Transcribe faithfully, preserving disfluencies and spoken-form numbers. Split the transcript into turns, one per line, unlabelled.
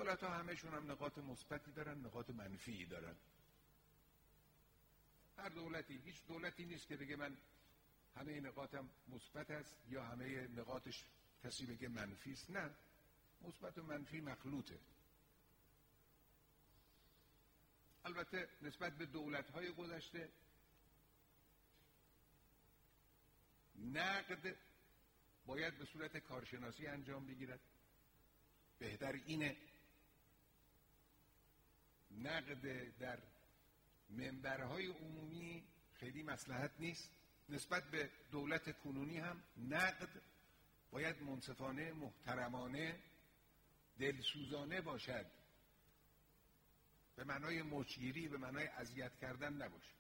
دولت ها همهشون هم نقاط مثبتی دارن، نقاط منفی دارن. هر دولتی، هیچ دولتی نیست که بگه من همه نقاطم مثبت است یا همه نقاطش کسی بگه منفی است. نه، مثبت و منفی مخلوطه. البته نسبت به دولت‌های گذشته نقد باید به صورت کارشناسی انجام بگیرد. بهتر اینه نقد در منبرهای عمومی خیلی مصلحت نیست. نسبت به دولت کنونی هم نقد باید منصفانه، محترمانه، دلسوزانه باشد، به معنای مچگیری، به معنای اذیت کردن نباشه.